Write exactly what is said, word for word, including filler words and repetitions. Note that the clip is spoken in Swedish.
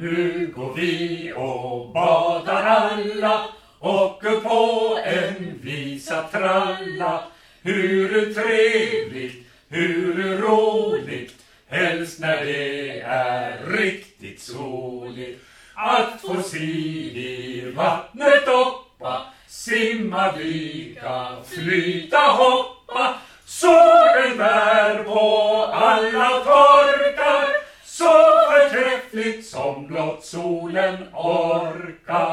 Nu går vi och badar alla och på en visa tralla. Hur trevligt, hur roligt, helst när det är riktigt soligt. Att få sid i vattnet hoppa, simma, dyka, flyta, hoppa. Solen bär på alla torkar, så förträffligt som blott solen orkar.